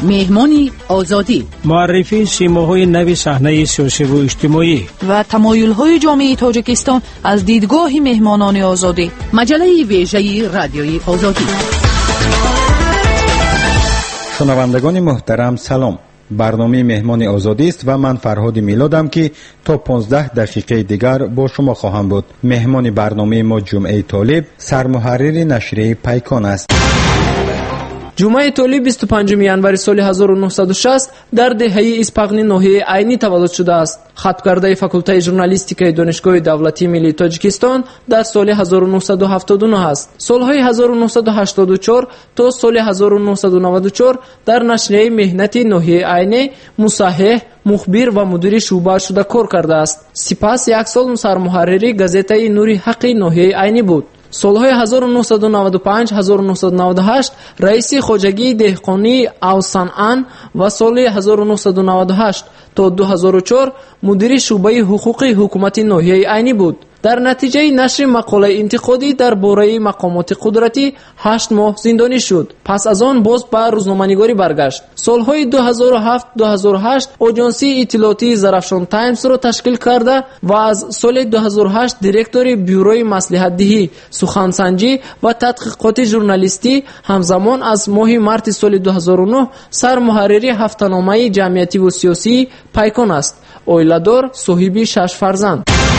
مهمان آزادی، معرفی سیماهای نوی صحنه سیاسی و اجتماعی و تمایل‌های جامعه تاجیکستان از دیدگاه مهمانان آزادی. مجله ویژه رادیوی آزادی. شنوندگان محترم سلام. برنامه مهمان آزادی است و من فرهاد میلادم که تا 15 دقیقه دیگر با شما خواهم بود. مهمان برنامه ما جمعه طالب، سرمحرر نشریه پیکان است. جمعه طالب 25 январи соли 1960 дар деҳаи Испағни ноҳияи Айнӣ таваллуд шудааст. хатмкардаи факултаи журналистикаи донишгоҳи давлатии миллии Тоҷикистон дар соли 1979 аст. солҳои 1984 то соли 1994 дар нашрияи меҳнати ноҳияи Айнӣ мусаҳҳиҳ, мухбир ва мудири шуъба шуда кор кардааст. сипас як сол сармуҳаррири газетаи Нури ҳаққи ноҳияи Айнӣ буд. солҳои 1995-1998 раиси хоҷагии деҳқонии Авсанъан ва соли 1998 то 2004 мудири шуъбаи ҳуқуқи ҳукумати ноҳияи Айнӣ буд. дар натиҷаи нашри мақолаи интиқодӣ дар бораи мақомоти қудратӣ 8 моҳ зиндонӣ шуд. пас аз он боз ба рӯзноманигорӣ баргашт. солҳои 2007-2008 оҷонсии иттилоотии Зарафшон Таймсро ташкил карда ва аз соли 2008 директори бюрои маслиҳатдиҳӣ, сухансанҷӣ ва тадқиқоти журналистӣ, ҳамзамон аз моҳи марти соли 2009 сармуҳаррири ҳафтаномаи ҷамъиятиву сиёсии Пайкон аст. оиладор, соҳиби 6 фарзанд.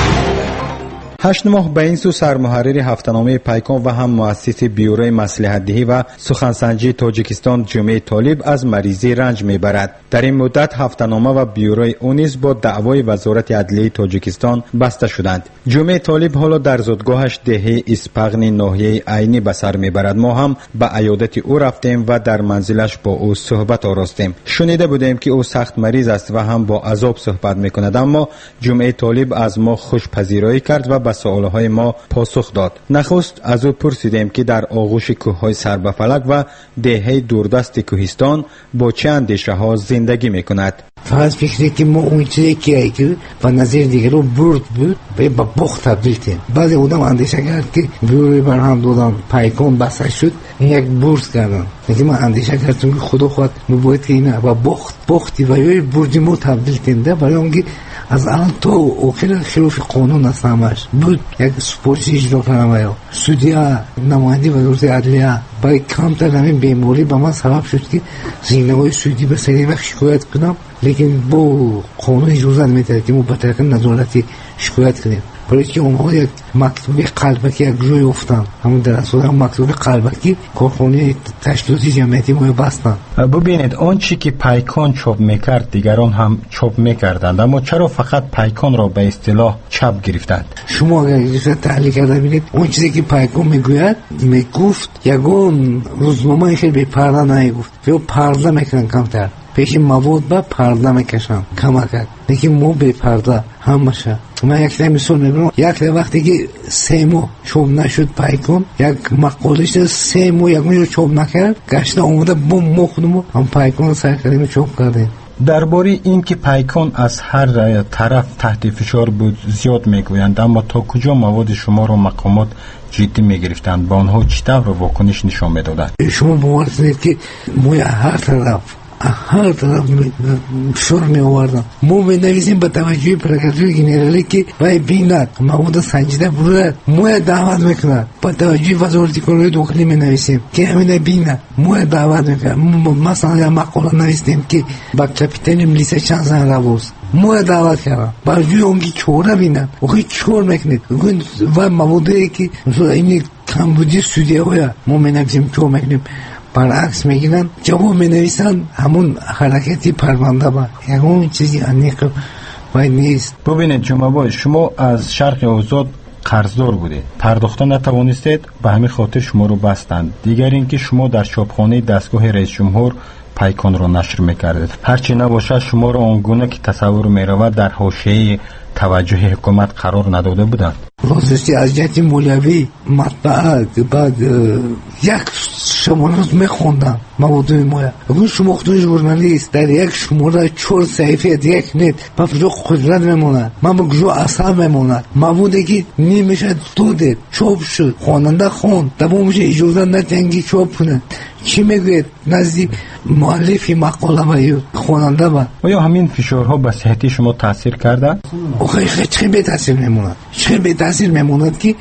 8 моҳ ба ин су сармуҳаррири ҳафтаномаи Пайкон ва ҳам муассиси бюрои маслиҳатдиҳӣ ва сухансанҷии Тоҷикистон ҷумъаи Толиб аз маризӣ ранҷ мебарад. дар ин муддат ҳафтанома ва бюрои ӯ низ бо даъвои вазорати адлияи Тоҷикистон баста шуданд. ҷумъаи Толиб ҳоло дар зодгоҳаш деҳаи Испағни ноҳияи Айнӣ ба сар мебарад. мо ҳам ба аёдати ӯ рафтем ва дар манзилаш бо ӯ суҳбат оростем. шунида будем ки ӯ сахт мариз аст ва ҳам бо азоб суҳбат мекунад, аммо ҷумъаи Толиб аз мо хушпазироӣ кард ва ба суолҳои мо посух дод. нахуст аз ӯ пурсидем ки дар оғӯши кӯҳҳои сарбафалак ва деҳаи дурдасти кӯҳистон бо чӣ андешаҳо зиндагӣ мекунад. فقط فکری که ما اون چیزی که و نظیر دیگر رو برد بود با بخت تبدیل کردیم. بعضی آدم اندیشه کرد که بروی برهم دادن پیکان بسته شد یک بورس کردن. لیکن من اندیشه کردم که خدا خود میباید که اینا با بختی و یه بردی ما تبدیل کنده، برای اونکه از الان تا آخر خلاف قانون است همش بود. یک سپورتی اجرا کردم یا سودیا نماینده وزارت عدلیه برای کمتر همین بیماری به من سبب شد که زینه‌های سودی به سری وقت شکایت کنم، لیکن با قانون اجازه نمیده که ما به طریق نظارتی شکایت کنیم. برای که اونها یک مکتوب قلبکی یک جای افتن، همون در اصل هم مکتوب قلبکی کارخانه تشکیلاتی جمعیتی ما بستن. ببینید اون چی که پیکان چاپ میکرد دیگران هم چاپ میکردند، اما چرا فقط پیکان را به اصطلاح چاپ گرفتند؟ شما اگر تحلیل کرده ببینید اون چیزی که پیکان میگوید میگفت یگان روزنامه خیلی به پرده نمیگفت، یا پرده میکنن کمتر، پیش مواد با پرده میکشن کمک، لیکن ما به پرده همشه. من یک مثال میبرم، یک وقتی که 3 ماه چاپ نشد پیکان، یک مقالهش 3 ماه یک ماه چاپ نکرد، گشته اومده با مخدوم هم پیکان سر کردیم چاپ کردیم. درباره این که پیکان از هر طرف تحت فشار بود زیاد میگویند، اما تا کجا مواد شما را مقامات جدی میگرفتند؟ با آنها چطور واکنش نشان میدادند؟ شما باور کنید که ما هر طرف فشار می آوردن. ما می نویسیم به توجه پرکاتور گنرالی که وای بیند مواد سنجیده برود، ما دعوت میکند. به توجه وزارت کارهای داخلی می نویسیم که همین بیند، ما دعوت میکند. مثلا مقاله نویسیم که با کاپیتان ملیسه چند زن روز ما دعوت کردم، برای اونگی چوره بینن اوخی چور میکنید و موادی که این کمبودی سودیه های ما می نویسیم چور میکنیم، برعکس میگیرن جواب می نویسن همون حرکتی پرونده با همون چیزی انیق باید نیست. ببینید جناب، شما از شرق آزاد قرضدار بودید، پرداخته نتوانستید، به همین خاطر شما رو بستند. دیگر اینکه شما در چاپخانه دستگاه رئیس جمهور پیکان رو نشر میکردید. هرچی نباشه شما رو آنگونه که تصور میرود در حاشیه توجه حکومت قرار نداده بودند. راستش از جهت مولوی مطبعه بعد یک شماره میخوندم موضوع مایا. اون شماختون ژورنالیست در یک شماره 4 صفحه یک نت با جو قدرت میمونه، من با جو اصلا میمونه. موضوعی که نمیشه داده چاپ شد، خواننده خوند، دبا میشه اجازه ندنگی چاپ کنه. چی میگوید نزدیک مؤلف مقاله و خواننده با. آیا همین فشارها به صحت شما تاثیر کرده؟ خیلی به تاثیر میموند. خیلی به تاثیر میموند که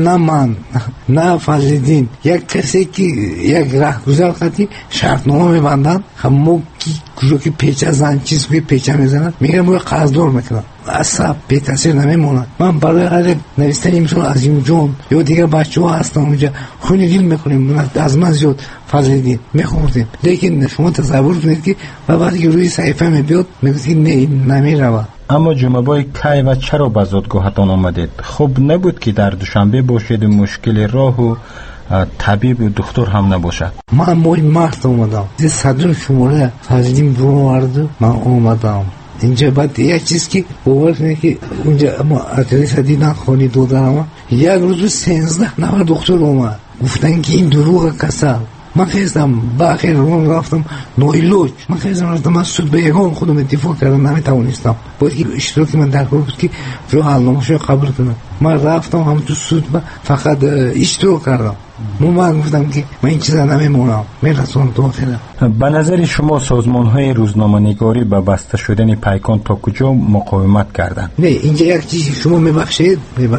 من نه فضل‌الدین یک کسی که یک راهگذار کردی شرطنامه میبندن همون که پیچه زن چیز که پیچه میزنن میگن باید قرضدار میکنن اصلا به تاثیر نمیموند. من برای هر نوشتن مثل عظیم جون یا دیگر بچه ها هستن اونجا خونی دل میکنیم از من زیاد فضل‌الدین میخوردیم، لیکن شما تصور کنید که وقتی که روی صحیفه میبیاد میگوید که نه نمیروه. اما جمعه کی و چرا به زادگاهتان آمدید؟ خب نبود که در دوشنبه باشید مشکل راه و طبیب و دکتر هم نباشد؟ من موی مرد اومدم از صدر شماره فضل‌الدین برو ورد من اومدم اینجا. بعد یک چیز که باور کنید که اونجا ما ادرس دیدن خانی دو درم یک روز 13 نفر دکتر اومد گفتن که این دروغ کسل. من خیستم باخیر رو رفتم نویلوچ من خیستم رفتم من سود به یگان خودم اتفاق کردم نمیتوانستم باید که اشتراکی من در کار بود که رو حلنامه‌شو قبول کنم. من رفتم هم تو سود فقط اشتراک کردم. من گفتم که من این چیزا نمیمونم میرسونم تو آخره. به نظر شما سازمان‌های روزنامه‌نگاری به بسته شدن پیکان تا کجا مقاومت کردند؟ نه اینجا یک چیز شما میبخشید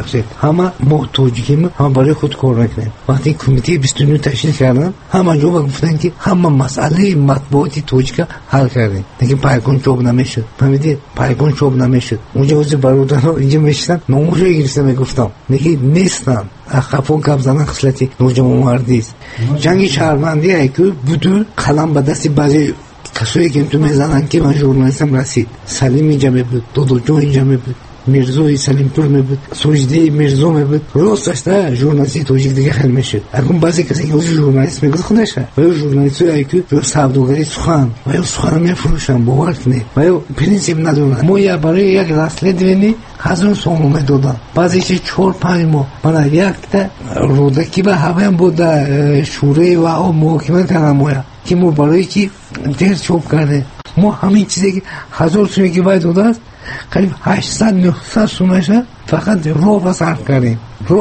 همه ما توجیهیم همه برای خود کار میکنیم. وقتی کمیته 29 تشکیل کردن همه جا گفتن که همه مسئله مطبوعاتی توجیه حل کردیم دیگه پیکان چوب نمیشد. فهمیدید پیکان چوب نمیشد. اونجا واسه برادرها اینجا میشتن نموشه گرفتم میگفتم دیگه نیستن اخفون کبزنن خصلتی نوجوان مردیست. جنگ شهروندی ایکو بودو قلم به دستی بعضی کسایی که تو میزنن که من ژورنالیستم رسید. سلیم اینجا میبود، دودو اینجا میبود، میرزوی سلیم پور میبود، سوجدی میرزو میبود. راستش نه ژورنالیستی توجیه دیگه خیلی میشد. اگه بعضی کسی که ژورنالیست میگه خودشه و ژورنالیستی ایکو رو سوداگری سخن و سخن میفروشن باور کنید و پرینسیپ ندارن. ما یا برای یک رسله دوینی هزار سوم میدادن بعضی چه 4-5 ماه من یک تا رودکی به هم بود شوره و او محاکمه کردم مویا که ما برای که دیر چوب کرده ما همین چیزی که 1000 سومی که باید داده است قریب 800-900 سومشه فقط رو صرف کردیم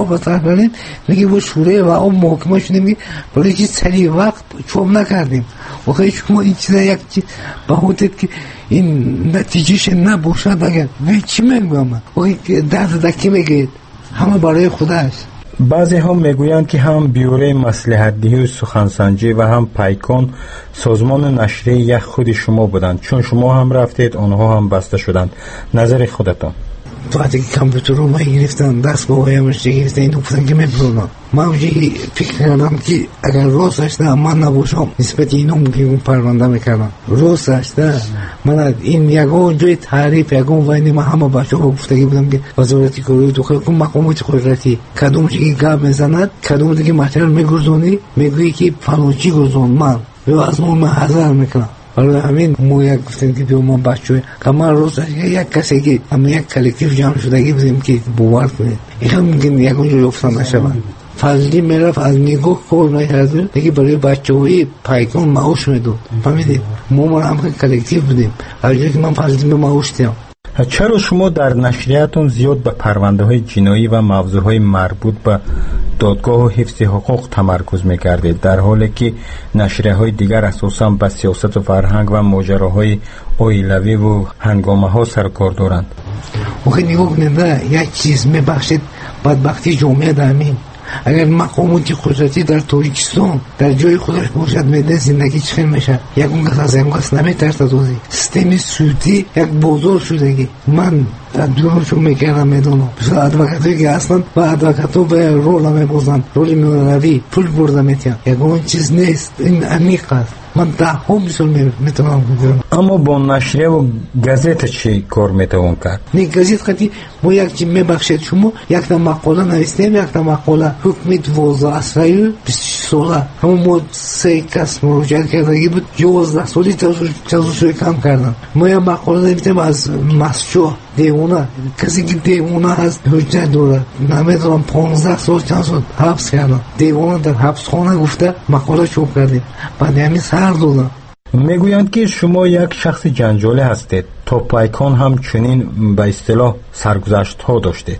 میگه با شوره و او محاکمه شدیم که برای که سری وقت چوب نکردیم. و خیلی شما این چیزا یک چیز به حدت که این نتیجهش نباشد اگر چی میگم و درد دکی میگید همه برای خودش. بعضی هم میگویند که هم بیوره مصلحت‌دهی و سخنسنجی و هم پیکان سازمان نشریه یک خود شما بودند چون شما هم رفتید آنها هم بسته شدند. نظر خودتان؟ وقتی که کامپیوتر رو من گرفتم دست با هایمش گرفتم این گفتم که میبرونم من اونجا فکر کردم که اگر راستش نه من نباشم نسبت اینو ممکن پرونده میکردم. راستش نه من این یگان جای تعریف یگان وینی من همه بچه ها گفتگی بودم که وزارتی کاری تو خیلی مقامات قدرتی کدوم چی که گپ میزند کدوم دیگه مطلب میگرزونی میگویی که فلان چی گرزون من یا از من حذر میکنم. برای همین ما یک گفتیم که بیو من بچه که من روز یک کسی که هم یک کلکتیف جمع شدگی بودیم که باور کنید این هم میگن یک اونجا یفتن نشوند. فضلی میرفت از نگاه کار نکرده دیگه برای بچه های پیکان معاش میدود. فهمیدید ما هم کلکتیف بودیم اونجا که من فضلی به معاش دیم. چرا شما در نشریاتون زیاد به پرونده های جنایی و موضوع های مربوط به دادگاه و حفظ حقوق تمرکز میکردید در حالی که نشریه های دیگر اساساً به سیاست و فرهنگ و ماجراهای اویلوی و هنگامه ها سرکار دارند؟ وقتی نگاه کنید یک چیز میبخشید بدبختی جامعه دامین اگر مقامات قدرتی در تاجیکستان در جای خودش باشد میده زندگی چخیل میشه. یک اون از این قصد نمیترسد دوزی سیستم سودی یک بازار شدگی من در دورشون میکردم میدونم بسید ادوکاتوی که اصلا و ادوکاتو به رول میبازن رول میونوی پول برده میتیم یک اون چیز نیست این عمیق است. من ده هم بسید میتونم کنم. اما با نشریه و گازت چی کار میتوان کرد؟ نه گازت خطی ما یک چی میبخشید شما یک تا مقاله نویستیم یک تا مقاله حکم 12 اسرائیل 26 ساله همون ما 3 کس مراجعه کردگی بود 11 سالی تجاوزی کم کردن. ما یک مقاله نویستیم از مسجو دیوانه کسی که دیوانه هست حجت داره نمیدونم 15 سال چند سال حبس کردن دیوانه در حبس خانه گفته مقاله چوب کردیم بعد همین سر دادن. میگویند که شما یک شخص جنجالی هستید تا پیکان هم چنین به اصطلاح سرگذشت ها داشتید.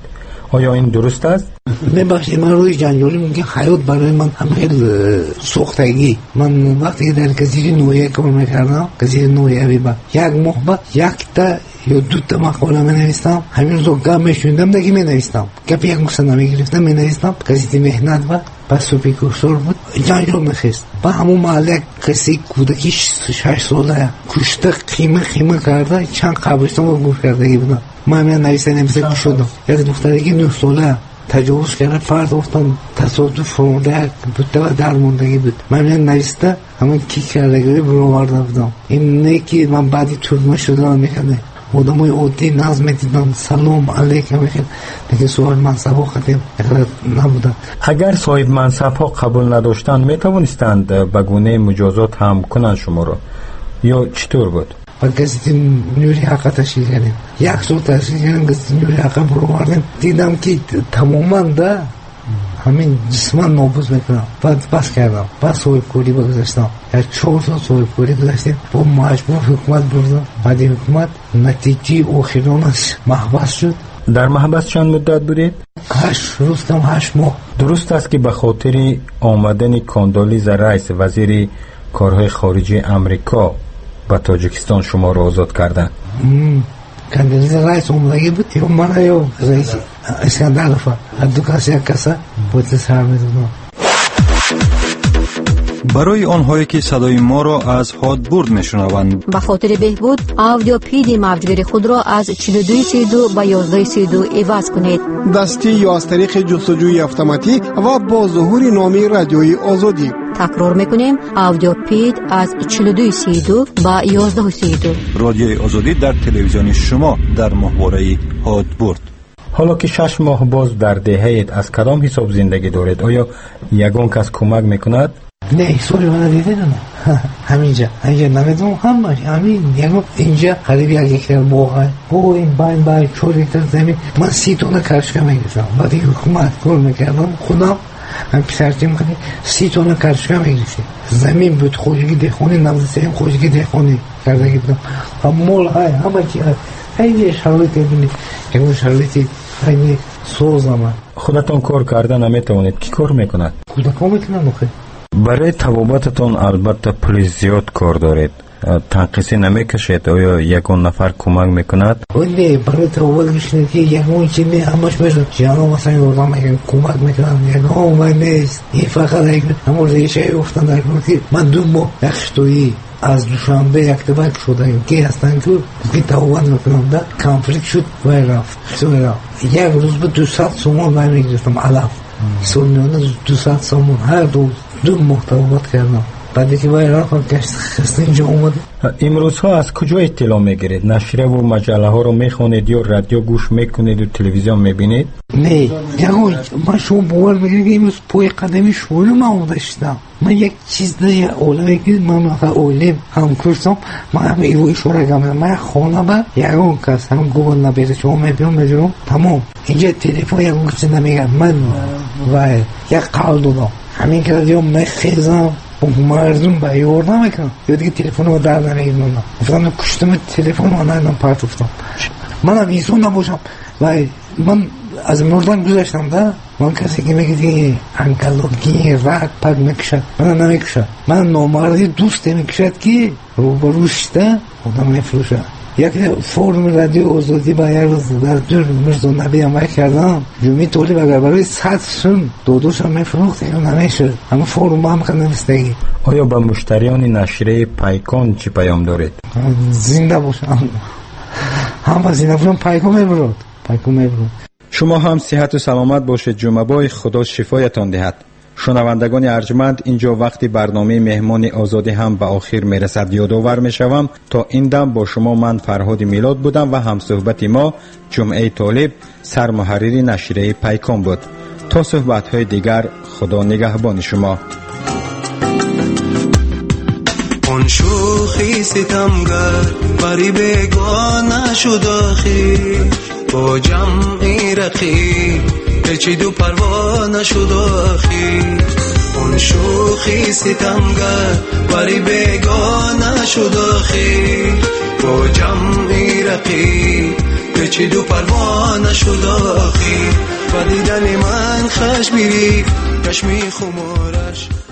آیا این درست است؟ ببخشید من روی جنجالی میگم حیات برای من خیلی سوختگی. من وقتی در گزیره نویه کار میکردم، گزیره نویه با یک ماه بعد یک تا یا دو تا مقاله می نویسم. همین روزا گپ میشوندم دیگه می نویسم. گپ یک مصنف میگرفتم می نویسم. گزیده مهنت و پس سوپی کورسور بود. جنجال میخست. با همون محله قصه کودکی 6 ساله کشته خیمه کرده چند قبرستان رو گوش کردگی بودم. من همین نویسه شدم. یک دخترکی 9 ساله تجاوز کرده، فرد افتان تصادف فرموده بوده و درموندگی بود. من نویسته همون کی کردگی برو آورده بودم. این نه که من بعدی ترجمه شدم میکنه. آدمای عادی نظم دیدن سلام علیکم میگن، دیگه صاحب منصب ها خیلی نبودن. اگر صاحب منصب ها قبول نداشتند میتوانستند به گونه مجازات هم کنند شما را یا چطور بود؟ با گزیده نوری حقا تشکیل کردیم. یک سال تشکیل کردیم گزیده نوری حقا برو بردیم. دیدم که تماما ده همین جسمان نابوز میکنم. بعد بس کردم. بعد صاحب کوری بگذاشتم. 4 سال صاحب کوری گذاشتیم. با مجبور حکومت بردم. بعد حکومت نتیجه آخرانش محبس شد. در محبس چند مدت بودید؟ 8 روز کم 8 ماه. درست است که به خاطر آمدن کاندولیزا رایس وزیر کارهای خارجی امریکا به تاجیکستان شما را آزاد کردند؟ کاندولیزا رایس اومدگی بود یا من یا رئیس اسکندرفا دو کسی یک کسا بود سر میدونم. برای آنهایی که صدای ما را از هادبورد میشنوند، به خاطر بهبود آودیو پیدی موجگیر خود را از 4232 به 1132 عوض کنید. دستی یا از طریق جستجوی اتوماتیک و با ظهور نامی رادیوی آزادی. تکرار میکنیم آودیو پید از 4232 به 1132. رادیوی آزادی در تلویزیون شما در محوره هادبورد. حالا که 6 ماه باز در دهه‌اید از کدام حساب زندگی دارید؟ آیا یگان کس کمک میکند؟ نه حسابی من دیده نه. همینجا نمیدونم همین اینجا قریب 1 هکتار باغ با این باین 4 هکتار زمین. من 30 تن کرشکه میگیرم. بعد حکومت کار میکردم خودم هم پسرتیم کنی 30 تن کرشکه میگیرم. زمین بود خوشگی دهخانی نمازیم خوشگی دهخانی کردگی بودم. مول های همه چی خیلی شرایط بینید که شرایطی خیلی سوزم. خودتون کار کردن نمیتوانید کی کار میکند؟ کودکان میتونن بخیر. برای تبابتتون البته پلیس زیاد کار دارید، تنقیصی نمیکشید؟ آیا یکون نفر کمک میکند؟ نه برای تبابت میشنید که یکون چیزی همش میشد جانا مثلا یوردم میگن کمک میکنم یکون من نیست این فقط همون ریشه افتان در کنید. من 2 ماه یخشتویی از دوشنبه اکتبر شده که هستن که تبابت میکنم ده کانفلیکت شد و رفت. یک روز به 200 سومان من میگرفتم علف سومیانه 200 سومان هر روز 2 ماه تبابت کردم. بعدی که باید رفتم خسته اینجا اومده. امروزها از کجا اطلاع میگیرید؟ نشریه و مجله ها رو میخونید یا رادیو گوش میکنید و تلویزیون میبینید؟ نه من شما باور میگیرید که امروز پای قدمی شما من اومده شدم. من یک چیز دیگه اولوی که من اولیم هم کرسم من هم ایوی شوره گمیم من خانه با یکون کس هم گوگل نبیده شما میبینم تمام اینجا تلفن یکون کسی نمیگم من و یک قول دادم همین که رادیو میخیزم مردم با یور نمیکنم یا دیگه تلفن رو در نمیگیرم افتادم کشتم تلفن رو ندارم پرت افتادم. من هم ایزون نباشم و من از مردان گذاشتم ده. من کسی که میگه دیگه انکلوگی رد پد میکشد من نمیکشد. من نامردی دوست میکشد که روبروش ده آدم میفروشه. یک فرم رادیو آزادی با یک روز در دور مرزا نبی عمل کردم جمعی طولی بگر برای 100 سن دودوش هم میفروخت یا نمیشد. همه فرم هم کنه نمیستگی. آیا با مشتریان نشریه پیکان چی پیام دارید؟ زنده باشم هم زنده باشم پیکان میبرد. شما هم صحت و سلامت باشید. جمعه خدا شفایتان دهد. شنوندگان ارجمند، اینجا وقتی برنامه مهمان آزادی هم به آخر میرسد. یادآور میشوم تا این دم با شما من فرهاد میلاد بودم و همصحبت ما جمعه طالب سرمحرری نشریه پیکان بود. تا صحبت‌های دیگر خدا نگهبان شما. اون شوخی ستمگر بری بگانه شد آخی با جمعی رقی پیچید و پروا نشد آخی. اون شوخی ستمگر بری بگانه شد آخی با جمعی رقی پیچید و پروا نشد آخی. و دیدن من خش بیری کشمی خمارش